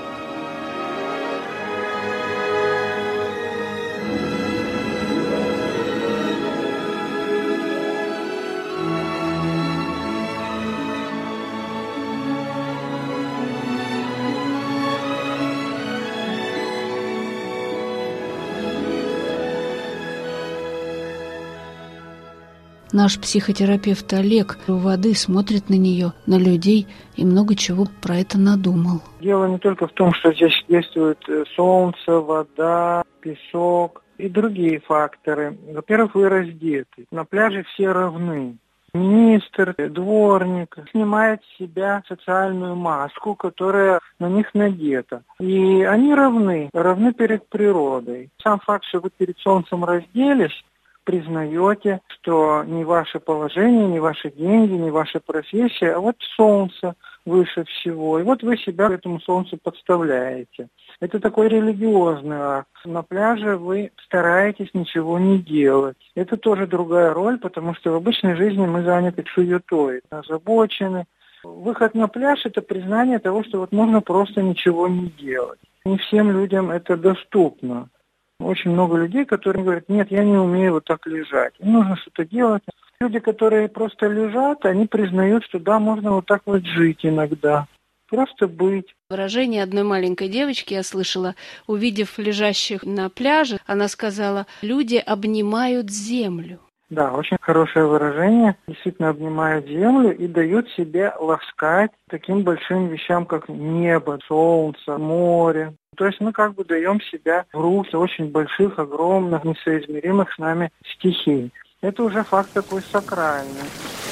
Наш психотерапевт Олег у воды смотрит на нее, на людей и много чего про это надумал. Дело не только в том, что здесь действует солнце, вода, песок и другие факторы. Во-первых, вы раздеты. На пляже все равны. Министр, дворник снимает с себя социальную маску, которая на них надета. И они равны перед природой. Сам факт, что вы перед солнцем разделись, признаете, что не ваше положение, не ваши деньги, не ваша профессия, а вот солнце выше всего. И вот вы себя этому солнцу подставляете. Это такой религиозный акт. На пляже вы стараетесь ничего не делать. Это тоже другая роль, потому что в обычной жизни мы заняты суетой, озабочены. Выход на пляж – это признание того, что вот можно просто ничего не делать. Не всем людям это доступно. Очень много людей, которые говорят, нет, я не умею вот так лежать. Им нужно что-то делать. Люди, которые просто лежат, они признают, что да, можно вот так вот жить иногда. Просто быть. Выражение одной маленькой девочки я слышала, увидев лежащих на пляже, она сказала, люди обнимают землю. Да, очень хорошее выражение. Действительно обнимают землю и дают себе ласкать таким большим вещам, как небо, солнце, море. То есть мы как бы даем себя в руки очень больших, огромных, несоизмеримых с нами стихий. Это уже факт такой сакральный.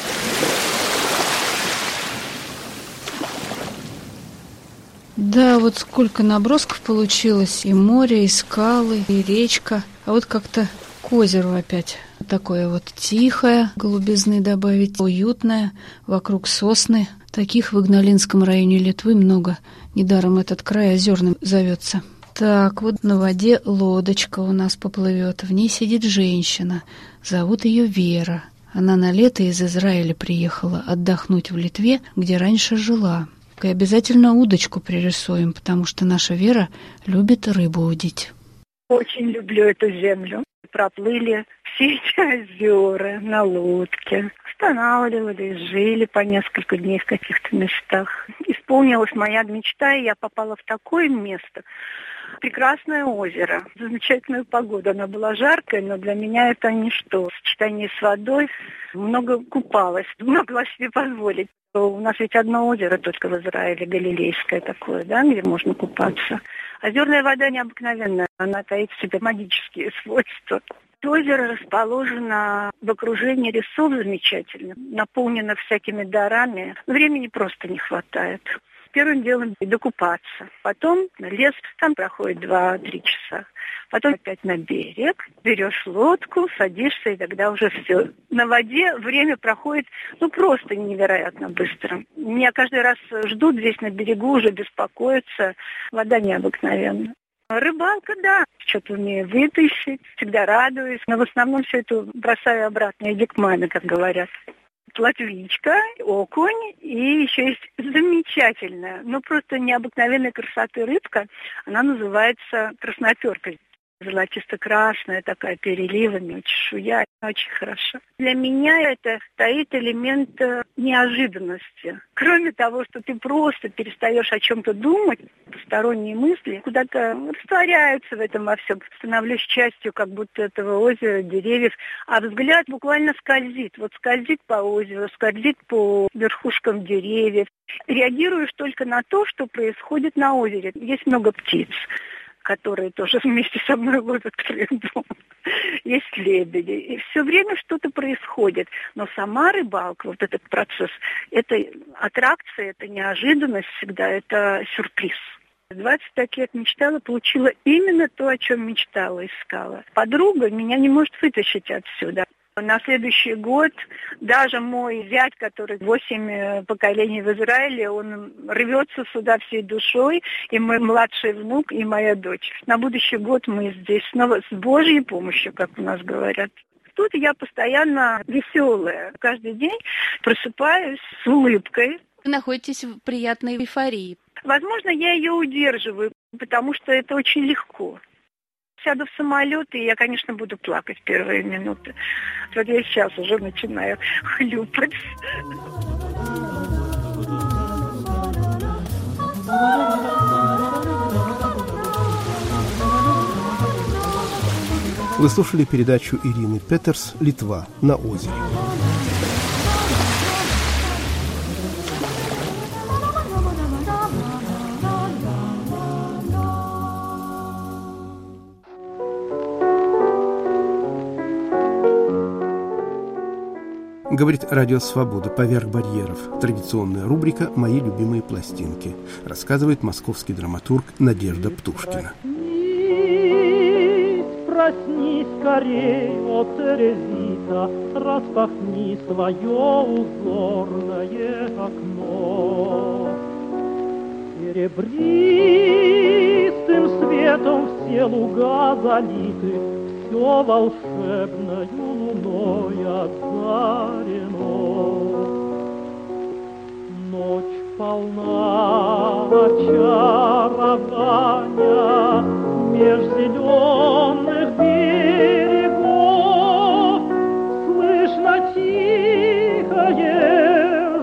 Да, вот сколько набросков получилось. И море, и скалы, и речка. А вот как-то к озеру опять. Такое вот тихое, голубизны добавить, уютное, вокруг сосны. Таких в Игналинском районе Литвы много. Недаром этот край озерным зовется. Так, вот на воде лодочка у нас поплывет. В ней сидит женщина. Зовут ее Вера. Она на лето из Израиля приехала отдохнуть в Литве, где раньше жила. И обязательно удочку пририсуем, потому что наша Вера любит рыбу удить. Очень люблю эту землю. Проплыли все эти озера на лодке. Останавливались, жили по несколько дней в каких-то местах. Исполнилась моя мечта, и я попала в такое место. Прекрасное озеро, замечательную погоду. Она была жаркая, но для меня это ничто. В сочетании с водой много купалась, могла себе позволить. У нас ведь одно озеро только в Израиле, Галилейское такое, да, где можно купаться. Озерная вода необыкновенная, она таит в себе магические свойства. Озеро расположено в окружении лесов замечательно, наполнено всякими дарами. Времени просто не хватает. Первым делом докупаться. Потом лес, там проходит 2-3 часа. Потом опять на берег, берешь лодку, садишься, и тогда уже все. На воде время проходит, просто невероятно быстро. Меня каждый раз ждут здесь на берегу, уже беспокоятся. Вода необыкновенная. Рыбалка, да, что-то умею вытащить, всегда радуюсь. Но в основном все это бросаю обратно, иди к маме, как говорят. Плотвичка, окунь, и еще есть замечательная, просто необыкновенной красоты рыбка. Она называется красноперка. Золотисто-красная, такая переливами, чешуя, очень хорошо. Для меня это стоит элемент неожиданности. Кроме того, что ты просто перестаешь о чем-то думать, посторонние мысли куда-то растворяются в этом во всем. Становлюсь частью как будто этого озера, деревьев, а взгляд буквально скользит. Вот скользит по озеру, скользит по верхушкам деревьев. Реагируешь только на то, что происходит на озере. Есть много птиц, которые тоже вместе со мной ловят рыбу. Есть лебеди. И все время что-то происходит. Но сама рыбалка, вот этот процесс, это аттракция, это неожиданность всегда, это сюрприз. 25 лет мечтала, получила именно то, о чем мечтала, искала. Подруга меня не может вытащить отсюда. На следующий год даже мой зять, который 8 поколений в Израиле, он рвется сюда всей душой, и мой младший внук, и моя дочь. На будущий год мы здесь снова с Божьей помощью, как у нас говорят. Тут я постоянно веселая. Каждый день просыпаюсь с улыбкой. Вы находитесь в приятной эйфории. Возможно, я ее удерживаю, потому что это очень легко. Сяду в самолет, и я, конечно, буду плакать первые минуты. Вот я сейчас уже начинаю хлюпать. Вы слушали передачу Ирины Петерс «Литва на озере». Говорит Радио Свобода «Поверх барьеров». Традиционная рубрика «Мои любимые пластинки». Рассказывает московский драматург Надежда Птушкина. Проснись скорей, о Терезита, распахни свое узорное окно. Серебристым светом все луга залиты, все волшебною луной озарено. Ночь полна очарования меж зеленых берегов. Слышно тихое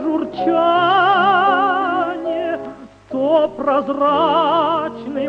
журчание, то прозрачный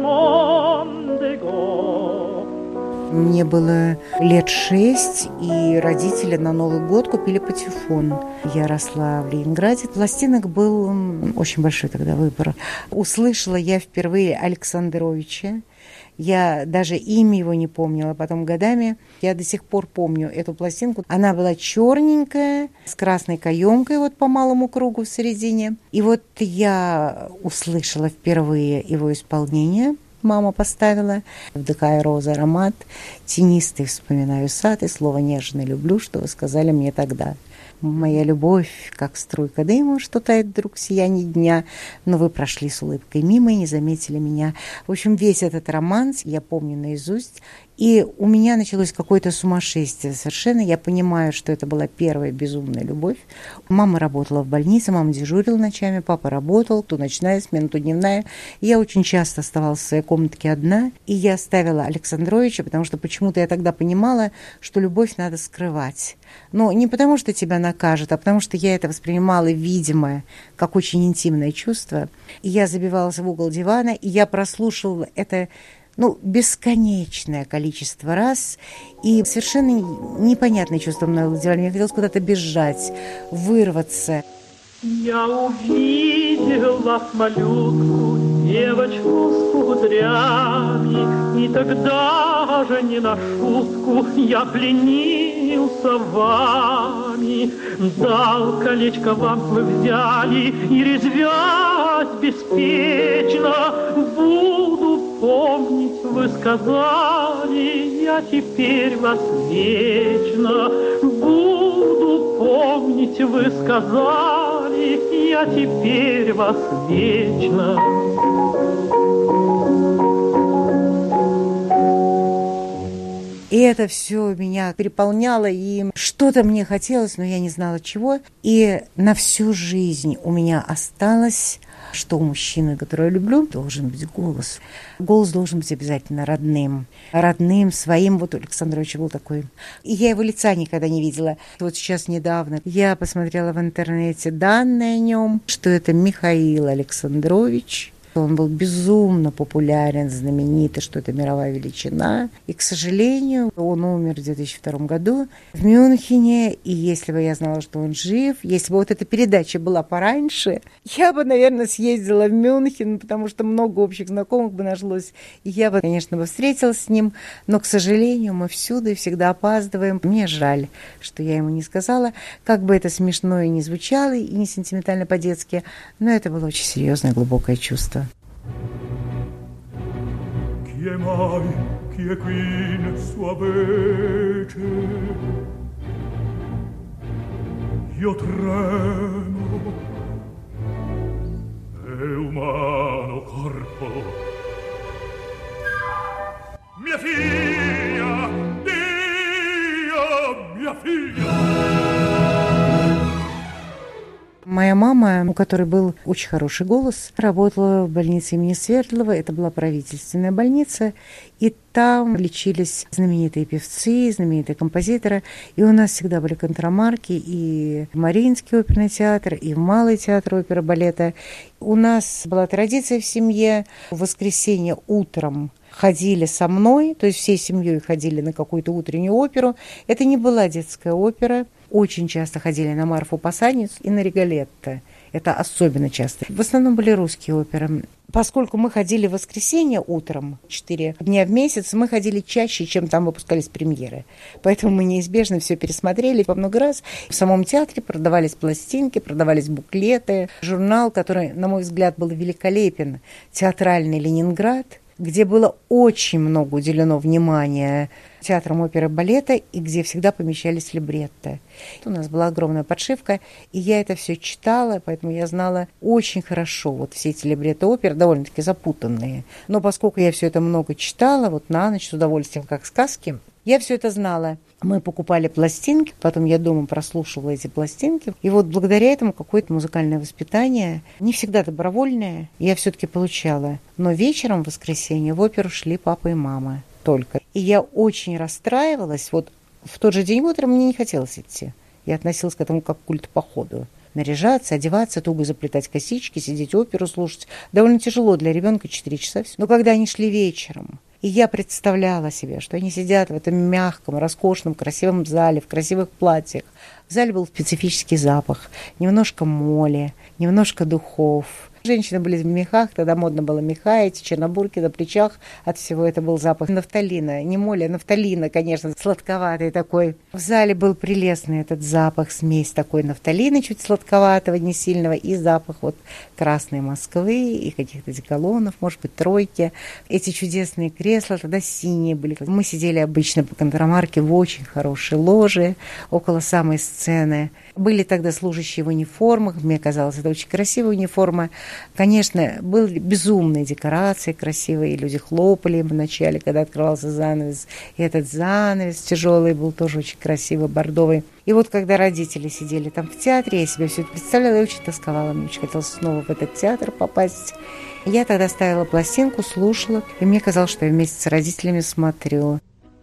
Мондего. Мне было лет 6, и родители на Новый год купили патефон. Я росла в Ленинграде. Пластинок был очень большой тогда выбор. Услышала я впервые Александровича. Я даже имя его не помнила. Потом годами я до сих пор помню эту пластинку. Она была черненькая, с красной каемкой вот по малому кругу в середине. И вот я услышала впервые его исполнение. Мама поставила. Вдыхая розы аромат, тенистый вспоминаю сад, и слово нежно люблю, что вы сказали мне тогда. Моя любовь, как струйка дыма, что тает вдруг в сиянии дня, но вы прошли с улыбкой мимо и не заметили меня. В общем, весь этот романс я помню наизусть, и у меня началось какое-то сумасшествие совершенно. Я понимаю, что это была первая безумная любовь. Мама работала в больнице, мама дежурила ночами, папа работал, то ночная смена, то дневная. И я очень часто оставалась в своей комнатке одна, и я ставила Александровича, потому что почему-то я тогда понимала, что любовь надо скрывать. Но не потому, что тебя накажут, а потому что я это воспринимала, видимо, как очень интимное чувство. И я забивалась в угол дивана, и я прослушивала это бесконечное количество раз, и совершенно непонятное чувство мной овладевало. Мне хотелось куда-то бежать, вырваться. Я увидела малютку, девочку с кудрями, и тогда же не на шутку я пленился вами. Дал колечко вам вы взяли, и резвясь беспечно буду помнить, вы сказали, я теперь вас вечно буду помнить, вы сказали, я теперь вас вечно. И это все меня переполняло, и что-то мне хотелось, но я не знала чего. И на всю жизнь у меня осталось, что у мужчины, которого я люблю, должен быть голос. Голос должен быть обязательно родным. Родным, своим. Вот у Александровича был такой. И я его лица никогда не видела. Вот сейчас недавно я посмотрела в интернете данные о нем, что это Михаил Александрович. Он был безумно популярен, знаменитый, что это мировая величина. И, к сожалению, он умер в 2002 году в Мюнхене. И если бы я знала, что он жив, если бы вот эта передача была пораньше, я бы, наверное, съездила в Мюнхен, потому что много общих знакомых бы нашлось. И я бы, конечно, встретилась с ним. Но, к сожалению, мы всюду и всегда опаздываем. Мне жаль, что я ему не сказала. Как бы это смешно и не звучало, и не сентиментально по-детски, но это было очень серьезное, глубокое чувство. chi è mai, chi è qui in sua vece? Io tremo, è umano corpo. Mia figlia, Dio, mia figlia! Моя мама, у которой был очень хороший голос, работала в больнице имени Свердлова. Это была правительственная больница. И там лечились знаменитые певцы, знаменитые композиторы. И у нас всегда были контрамарки и в Мариинский оперный театр, и в Малый театр оперы и балета. У нас была традиция в семье. В воскресенье утром ходили со мной, то есть всей семьей ходили на какую-то утреннюю оперу. Это не была детская опера. Очень часто ходили на Марфу Посадницу и на Риголетто. Это особенно часто. В основном были русские оперы. Поскольку мы ходили в воскресенье утром, 4 дня в месяц, мы ходили чаще, чем там выпускались премьеры. Поэтому мы неизбежно все пересмотрели по много раз. В самом театре продавались пластинки, продавались буклеты. Журнал, который, на мой взгляд, был великолепен, «Театральный Ленинград», где было очень много уделено внимания театрам оперы и балета, и где всегда помещались либретто. У нас была огромная подшивка, и я это все читала, поэтому я знала очень хорошо вот все эти либретто оперы, довольно-таки запутанные. Но поскольку я все это много читала, вот на ночь с удовольствием, как сказки, я все это знала. Мы покупали пластинки, потом я дома прослушивала эти пластинки. И вот благодаря этому какое-то музыкальное воспитание, не всегда добровольное, я все-таки получала. Но вечером в воскресенье в оперу шли папа и мама только. И я очень расстраивалась. Вот в тот же день утром мне не хотелось идти. Я относилась к этому как к культпоходу. Наряжаться, одеваться, туго заплетать косички, сидеть оперу слушать. Довольно тяжело для ребенка 4 часа. Но когда они шли вечером, и я представляла себе, что они сидят в этом мягком, роскошном, красивом зале, в красивых платьях. В зале был специфический запах, немножко моли, немножко духов. Женщины были в мехах, тогда модно было меха, эти чернобурки на плечах. От всего это был запах нафталина, не моли, а нафталина, конечно, сладковатый такой. В зале был прелестный этот запах, смесь такой нафталина, чуть сладковатого, не сильного, и запах вот красной Москвы, и каких-то деколонов, может быть, тройки. Эти чудесные кресла тогда синие были. Мы сидели обычно по контрамарке в очень хорошей ложе, около самой сцены. Были тогда служащие в униформах, мне казалось, это очень красивая униформа. Конечно, были безумные декорации красивые, люди хлопали им вначале, когда открывался занавес. И этот занавес тяжелый был тоже очень красивый, бордовый. И вот когда родители сидели там в театре, я себе все это представляла, я очень тосковала, мне очень хотелось снова в этот театр попасть. Я тогда ставила пластинку, слушала, и мне казалось, что я вместе с родителями смотрю.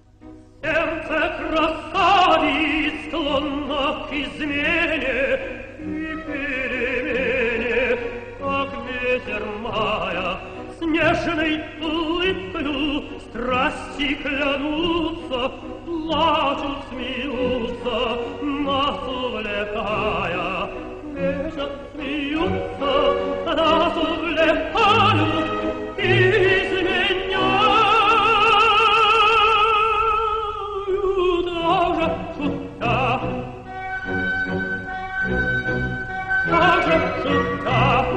Снежной улыбкою страсти клянутся, плачут, смеются, нас увлекая. Нежно смеются, нас увлекают и изменяют. Даже шутя, даже шутя.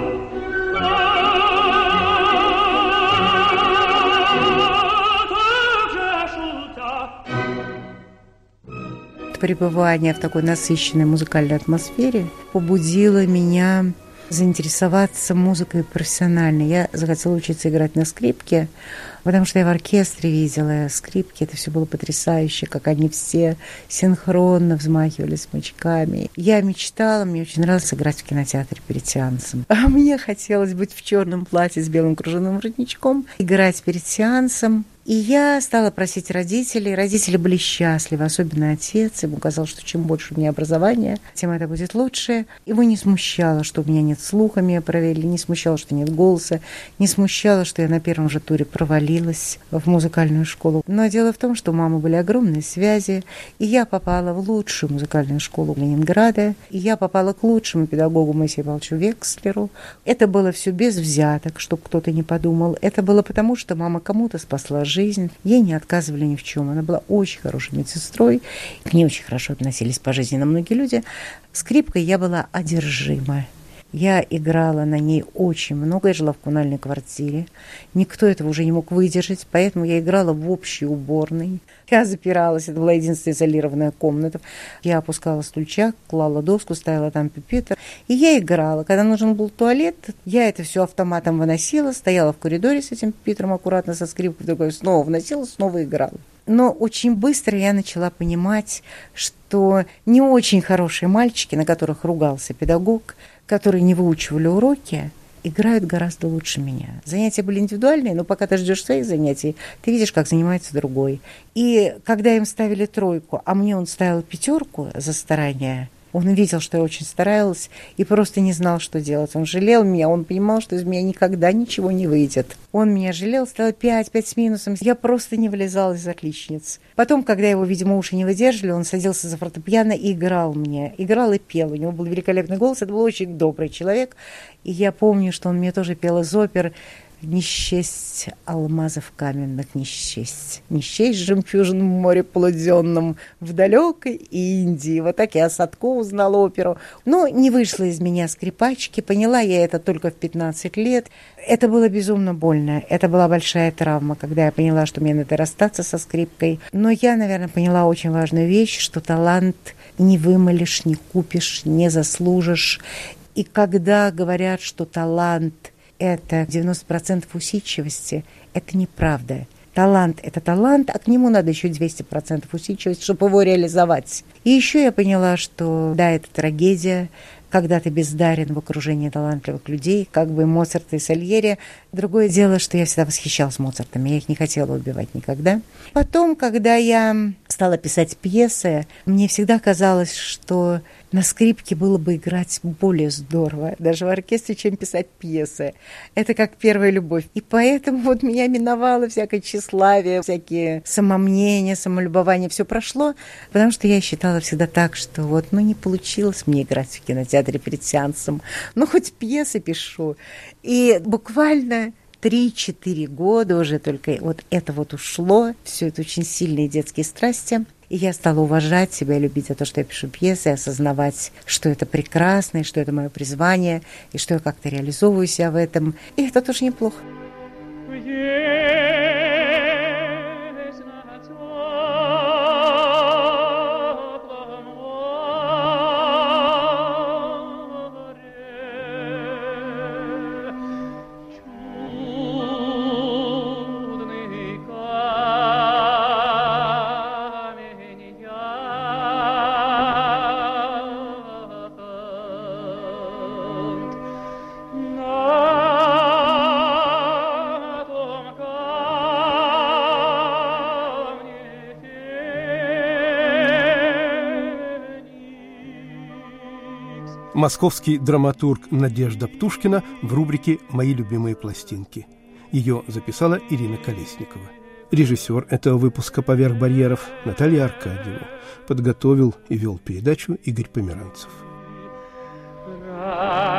Пребывание в такой насыщенной музыкальной атмосфере побудило меня заинтересоваться музыкой профессионально. Я захотела учиться играть на скрипке, потому что я в оркестре видела скрипки. Это все было потрясающе, как они все синхронно взмахивали смычками. Я мечтала, мне очень нравилось играть в кинотеатре перед сеансом. А мне хотелось быть в черном платье с белым кружевным воротничком, играть перед сеансом. И я стала просить родителей. Родители были счастливы, особенно отец. Ему казалось, что чем больше у меня образования, тем это будет лучше. Его не смущало, что у меня нет слуха, меня проверили, не смущало, что нет голоса, не смущало, что я на первом же туре провалилась в музыкальную школу. Но дело в том, что у мамы были огромные связи, и я попала в лучшую музыкальную школу Ленинграда, и я попала к лучшему педагогу Моисею Павловичу Векслеру. Это было все без взяток, чтобы кто-то не подумал. Это было потому, что мама кому-то спасла жизнь. Ей не отказывали ни в чем. Она была очень хорошей медсестрой. К ней очень хорошо относились по жизни на многие люди. Скрипкой я была одержима. Я играла на ней очень много, я жила в коммунальной квартире. Никто этого уже не мог выдержать, поэтому я играла в общей уборной. Я запиралась, это была единственная изолированная комната. Я опускала стульчак, клала доску, ставила там пюпитр, и я играла. Когда нужен был туалет, я это все автоматом выносила, стояла в коридоре с этим пюпитром аккуратно, со скрипкой, другой снова вносила, снова играла. Но очень быстро я начала понимать, что не очень хорошие мальчики, на которых ругался педагог, которые не выучивали уроки, играют гораздо лучше меня. Занятия были индивидуальные, но пока ты ждешь своих занятий, ты видишь, как занимается другой. И когда им ставили 3, а мне он ставил 5 за старание, он видел, что я очень старалась и просто не знал, что делать. Он жалел меня, он понимал, что из меня никогда ничего не выйдет. Он меня жалел, ставил 5 с минусом. Я просто не вылезала из отличниц. Потом, когда его, видимо, уши не выдерживали, он садился за фортепиано и играл мне. Играл и пел. У него был великолепный голос, это был очень добрый человек. И я помню, что он мне тоже пел из опер «Не счесть алмазов каменных, не счесть, не счесть жемчужин в море полуденном, в далекой Индии». Вот так я о Садко узнала оперу. Но не вышла из меня скрипачки, поняла я это только в 15 лет. Это было безумно больно, это была большая травма, когда я поняла, что мне надо расстаться со скрипкой. Но я, наверное, поняла очень важную вещь, что талант не вымолишь, не купишь, не заслужишь. И когда говорят, что талант – это 90% усидчивости, это неправда. Талант – это талант, а к нему надо еще 200% усидчивости, чтобы его реализовать. И еще я поняла, что да, это трагедия, когда ты бездарен в окружении талантливых людей, как бы Моцарт и Сальери. Другое дело, что я всегда восхищалась Моцартом, я их не хотела убивать никогда. Потом, когда я стала писать пьесы, мне всегда казалось, что на скрипке было бы играть более здорово, даже в оркестре, чем писать пьесы. Это как первая любовь. И поэтому вот меня миновало всякое тщеславие, всякие самомнения, самолюбование, все прошло, потому что я считала всегда так, что вот, не получилось мне играть в кинотеатре перед сеансом, хоть пьесы пишу. И буквально 3-4 года уже только вот это вот ушло, все это очень сильные детские страсти. И я стала уважать себя, любить за то, что я пишу пьесы, осознавать, что это прекрасно, и что это мое призвание, и что я как-то реализовываю себя в этом. И это тоже неплохо. Московский драматург Надежда Птушкина в рубрике «Мои любимые пластинки». Ее записала Ирина Колесникова. Режиссер этого выпуска «Поверх барьеров» Наталья Аркадьева. Подготовил и вел передачу Игорь Померанцев.